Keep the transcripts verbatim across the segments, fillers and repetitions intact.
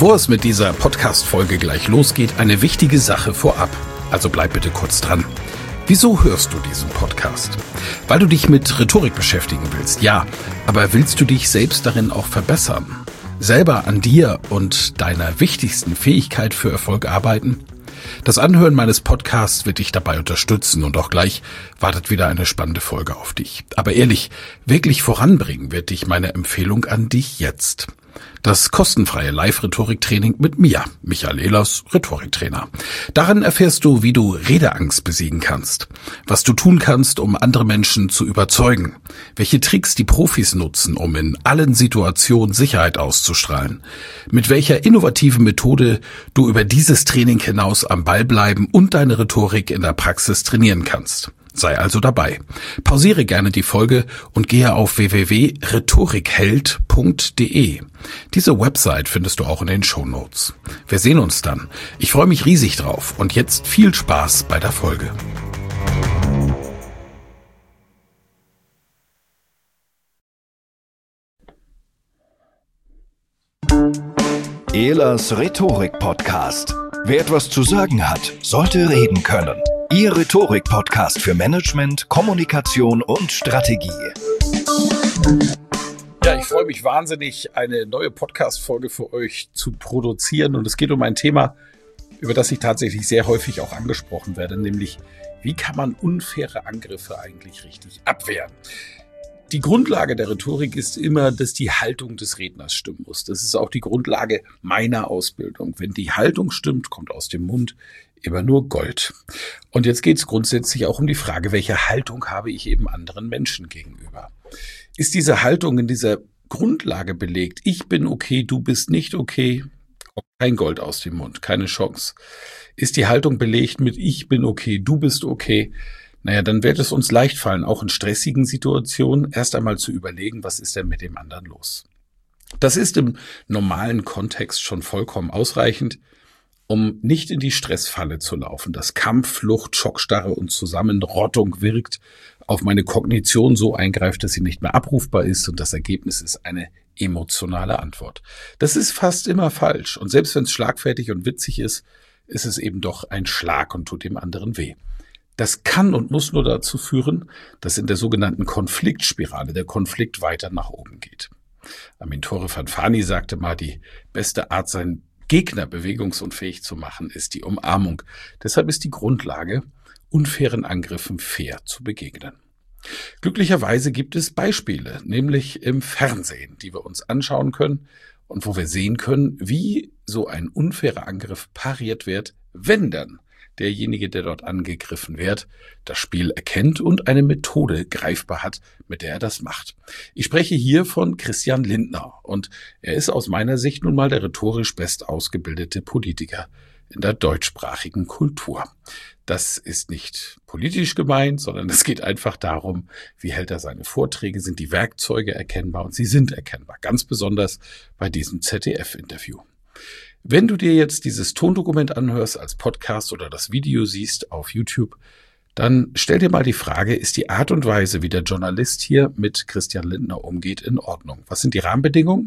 Bevor es mit dieser Podcast-Folge gleich losgeht, eine wichtige Sache vorab. Also bleib bitte kurz dran. Wieso hörst du diesen Podcast? Weil du dich mit Rhetorik beschäftigen willst, ja. Aber willst du dich selbst darin auch verbessern? Selber an dir und deiner wichtigsten Fähigkeit für Erfolg arbeiten? Das Anhören meines Podcasts wird dich dabei unterstützen und auch gleich wartet wieder eine spannende Folge auf dich. Aber ehrlich, wirklich voranbringen wird dich meine Empfehlung an dich jetzt. Das kostenfreie Live-Rhetorik-Training mit mir, Michael Ehlers, Rhetoriktrainer. Darin erfährst du, wie du Redeangst besiegen kannst, was du tun kannst, um andere Menschen zu überzeugen, welche Tricks die Profis nutzen, um in allen Situationen Sicherheit auszustrahlen, mit welcher innovativen Methode du über dieses Training hinaus am Ball bleiben und deine Rhetorik in der Praxis trainieren kannst. Sei also dabei. Pausiere gerne die Folge und gehe auf w w w punkt rhetorikheld punkt d e. Diese Website findest du auch in den Shownotes. Wir sehen uns dann. Ich freue mich riesig drauf und jetzt viel Spaß bei der Folge. Ehlers Rhetorik-Podcast. Wer etwas zu sagen hat, sollte reden können. Ihr Rhetorik-Podcast für Management, Kommunikation und Strategie. Ja, ich freue mich wahnsinnig, eine neue Podcast-Folge für euch zu produzieren. Und es geht um ein Thema, über das ich tatsächlich sehr häufig auch angesprochen werde, nämlich wie kann man unfaire Angriffe eigentlich richtig abwehren? Die Grundlage der Rhetorik ist immer, dass die Haltung des Redners stimmen muss. Das ist auch die Grundlage meiner Ausbildung. Wenn die Haltung stimmt, kommt aus dem Mund immer nur Gold. Und jetzt geht es grundsätzlich auch um die Frage, welche Haltung habe ich eben anderen Menschen gegenüber? Ist diese Haltung in dieser Grundlage belegt? Ich bin okay, du bist nicht okay? Kommt kein Gold aus dem Mund, keine Chance. Ist die Haltung belegt mit ich bin okay, du bist okay? Naja, dann wird es uns leicht fallen, auch in stressigen Situationen erst einmal zu überlegen, was ist denn mit dem anderen los? Das ist im normalen Kontext schon vollkommen ausreichend, um nicht in die Stressfalle zu laufen, dass Kampf, Flucht, Schockstarre und Zusammenrottung wirkt, auf meine Kognition so eingreift, dass sie nicht mehr abrufbar ist und das Ergebnis ist eine emotionale Antwort. Das ist fast immer falsch und selbst wenn es schlagfertig und witzig ist, ist es eben doch ein Schlag und tut dem anderen weh. Das kann und muss nur dazu führen, dass in der sogenannten Konfliktspirale der Konflikt weiter nach oben geht. Amintore Fanfani sagte mal, die beste Art, seinen Gegner bewegungsunfähig zu machen, ist die Umarmung. Deshalb ist die Grundlage, unfairen Angriffen fair zu begegnen. Glücklicherweise gibt es Beispiele, nämlich im Fernsehen, die wir uns anschauen können und wo wir sehen können, wie so ein unfairer Angriff pariert wird, wenn dann derjenige, der dort angegriffen wird, das Spiel erkennt und eine Methode greifbar hat, mit der er das macht. Ich spreche hier von Christian Lindner und er ist aus meiner Sicht nun mal der rhetorisch best ausgebildete Politiker in der deutschsprachigen Kultur. Das ist nicht politisch gemeint, sondern es geht einfach darum, wie hält er seine Vorträge, sind die Werkzeuge erkennbar und sie sind erkennbar, ganz besonders bei diesem Z D F-Interview. Wenn du dir jetzt dieses Tondokument anhörst als Podcast oder das Video siehst auf YouTube, dann stell dir mal die Frage, ist die Art und Weise, wie der Journalist hier mit Christian Lindner umgeht, in Ordnung? Was sind die Rahmenbedingungen?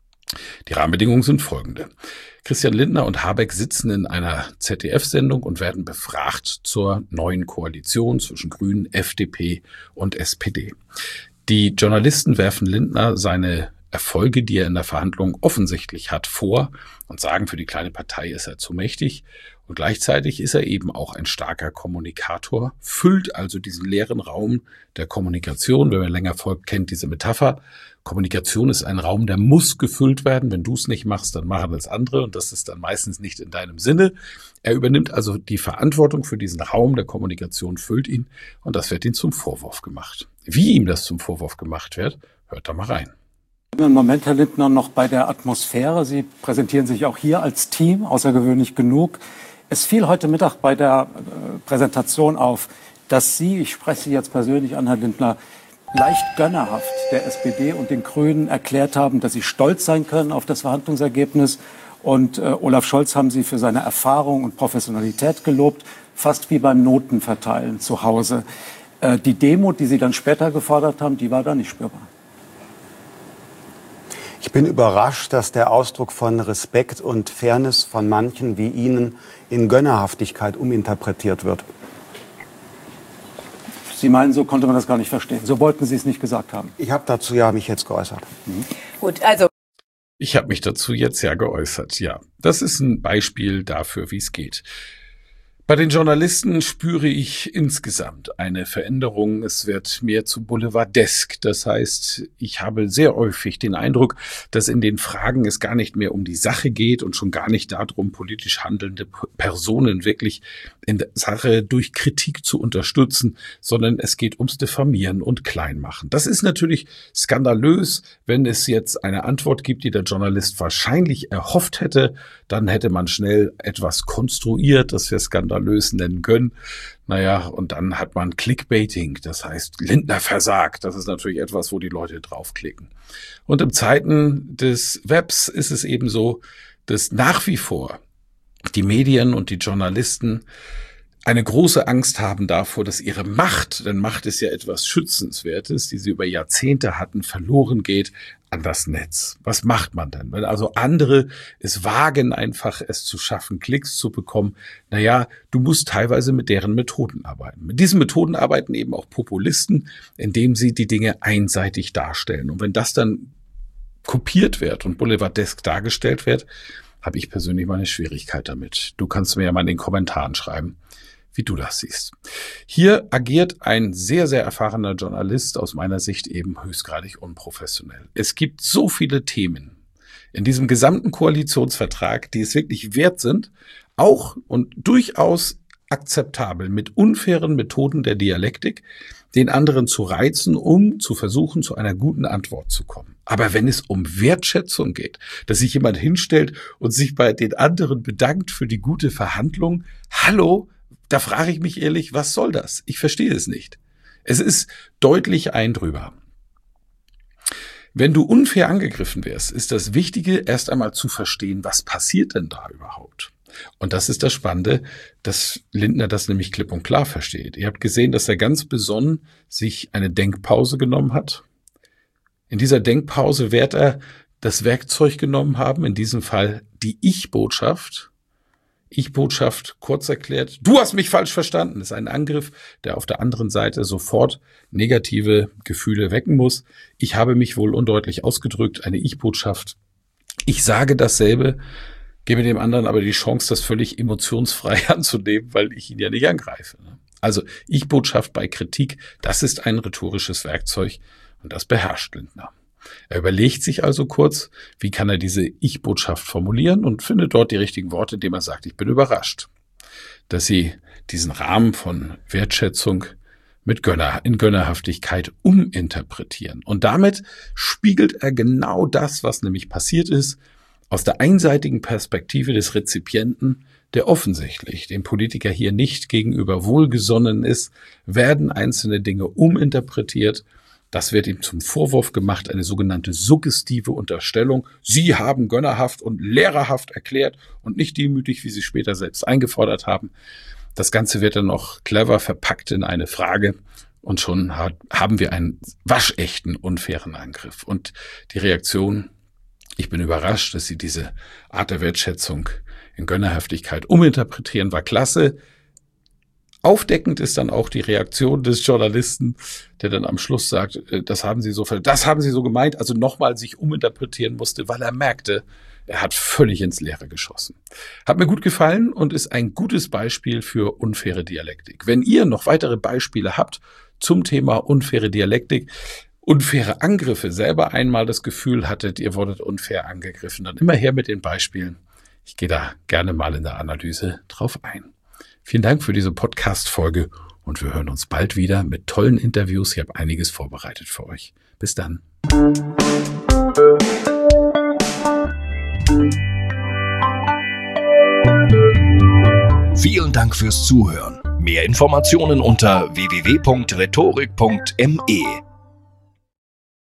Die Rahmenbedingungen sind folgende. Christian Lindner und Habeck sitzen in einer Z D F-Sendung und werden befragt zur neuen Koalition zwischen Grünen, F D P und S P D. Die Journalisten werfen Lindner seine Erfolge, die er in der Verhandlung offensichtlich hat, vor und sagen, für die kleine Partei ist er zu mächtig. Und gleichzeitig ist er eben auch ein starker Kommunikator, füllt also diesen leeren Raum der Kommunikation. Wer mir länger folgt, kennt diese Metapher. Kommunikation ist ein Raum, der muss gefüllt werden. Wenn du es nicht machst, dann machen es andere und das ist dann meistens nicht in deinem Sinne. Er übernimmt also die Verantwortung für diesen Raum der Kommunikation, füllt ihn und das wird ihm zum Vorwurf gemacht. Wie ihm das zum Vorwurf gemacht wird, hört da mal rein. Im Moment, Herr Lindner, noch bei der Atmosphäre. Sie präsentieren sich auch hier als Team, außergewöhnlich genug. Es fiel heute Mittag bei der äh, Präsentation auf, dass Sie, ich spreche Sie jetzt persönlich an, Herr Lindner, leicht gönnerhaft der S P D und den Grünen erklärt haben, dass sie stolz sein können auf das Verhandlungsergebnis. Und äh, Olaf Scholz haben Sie für seine Erfahrung und Professionalität gelobt, fast wie beim Notenverteilen zu Hause. Äh, die Demut, die Sie dann später gefordert haben, die war da nicht spürbar. Ich Ich bin überrascht, dass der Ausdruck von Respekt und Fairness von manchen wie Ihnen in Gönnerhaftigkeit uminterpretiert wird. Sie meinen, so konnte man das gar nicht verstehen. So wollten Sie es nicht gesagt haben. Ich habe dazu ja mich jetzt geäußert. Mhm. Gut, also. Ich habe mich dazu jetzt ja geäußert, ja. Das ist ein Beispiel dafür, wie es geht. Bei den Journalisten spüre ich insgesamt eine Veränderung. Es wird mehr zu boulevardesk. Das heißt, ich habe sehr häufig den Eindruck, dass in den Fragen es gar nicht mehr um die Sache geht und schon gar nicht darum, politisch handelnde Personen wirklich in der Sache durch Kritik zu unterstützen, sondern es geht ums Diffamieren und Kleinmachen. Das ist natürlich skandalös, wenn es jetzt eine Antwort gibt, die der Journalist wahrscheinlich erhofft hätte. Dann hätte man schnell etwas konstruiert, das wir skandalös nennen können. Naja, und dann hat man Clickbaiting, das heißt Lindner versagt. Das ist natürlich etwas, wo die Leute draufklicken. Und in Zeiten des Webs ist es eben so, dass nach wie vor die Medien und die Journalisten eine große Angst haben davor, dass ihre Macht, denn Macht ist ja etwas Schützenswertes, die sie über Jahrzehnte hatten, verloren geht an das Netz. Was macht man denn? Wenn also andere es wagen, einfach es zu schaffen, Klicks zu bekommen, naja, du musst teilweise mit deren Methoden arbeiten. Mit diesen Methoden arbeiten eben auch Populisten, indem sie die Dinge einseitig darstellen. Und wenn das dann kopiert wird und boulevardesk dargestellt wird, habe ich persönlich meine Schwierigkeit damit. Du kannst mir ja mal in den Kommentaren schreiben, wie du das siehst. Hier agiert ein sehr, sehr erfahrener Journalist aus meiner Sicht eben höchstgradig unprofessionell. Es gibt so viele Themen in diesem gesamten Koalitionsvertrag, die es wirklich wert sind, auch und durchaus akzeptabel mit unfairen Methoden der Dialektik, den anderen zu reizen, um zu versuchen, zu einer guten Antwort zu kommen. Aber wenn es um Wertschätzung geht, dass sich jemand hinstellt und sich bei den anderen bedankt für die gute Verhandlung, hallo, da frage ich mich ehrlich, was soll das? Ich verstehe es nicht. Es ist deutlich ein drüber. Wenn du unfair angegriffen wirst, ist das Wichtige, erst einmal zu verstehen, was passiert denn da überhaupt? Und das ist das Spannende, dass Lindner das nämlich klipp und klar versteht. Ihr habt gesehen, dass er ganz besonnen sich eine Denkpause genommen hat. In dieser Denkpause wird er das Werkzeug genommen haben, in diesem Fall die Ich-Botschaft. Ich-Botschaft, kurz erklärt, du hast mich falsch verstanden, das ist ein Angriff, der auf der anderen Seite sofort negative Gefühle wecken muss. Ich habe mich wohl undeutlich ausgedrückt, eine Ich-Botschaft. Ich sage dasselbe, gebe dem anderen aber die Chance, das völlig emotionsfrei anzunehmen, weil ich ihn ja nicht angreife. Also Ich-Botschaft bei Kritik, das ist ein rhetorisches Werkzeug und das beherrscht Lindner. Er überlegt sich also kurz, wie kann er diese Ich-Botschaft formulieren und findet dort die richtigen Worte, indem er sagt, ich bin überrascht, dass sie diesen Rahmen von Wertschätzung mit Gönner, in Gönnerhaftigkeit uminterpretieren. Und damit spiegelt er genau das, was nämlich passiert ist, aus der einseitigen Perspektive des Rezipienten, der offensichtlich dem Politiker hier nicht gegenüber wohlgesonnen ist, werden einzelne Dinge uminterpretiert. Das wird ihm zum Vorwurf gemacht, eine sogenannte suggestive Unterstellung. Sie haben gönnerhaft und lehrerhaft erklärt und nicht demütig, wie Sie später selbst eingefordert haben. Das Ganze wird dann noch clever verpackt in eine Frage und schon hat, haben wir einen waschechten, unfairen Angriff. Und die Reaktion, ich bin überrascht, dass Sie diese Art der Wertschätzung in Gönnerhaftigkeit uminterpretieren, war klasse. Aufdeckend ist dann auch die Reaktion des Journalisten, der dann am Schluss sagt, das haben Sie so, das haben Sie so gemeint, also nochmal sich uminterpretieren musste, weil er merkte, er hat völlig ins Leere geschossen. Hat mir gut gefallen und ist ein gutes Beispiel für unfaire Dialektik. Wenn ihr noch weitere Beispiele habt zum Thema unfaire Dialektik, unfaire Angriffe, selber einmal das Gefühl hattet, ihr wurdet unfair angegriffen, dann immer her mit den Beispielen. Ich gehe da gerne mal in der Analyse drauf ein. Vielen Dank für diese Podcast-Folge und wir hören uns bald wieder mit tollen Interviews. Ich habe einiges vorbereitet für euch. Bis dann. Vielen Dank fürs Zuhören. Mehr Informationen unter w w w punkt rhetorik punkt m e.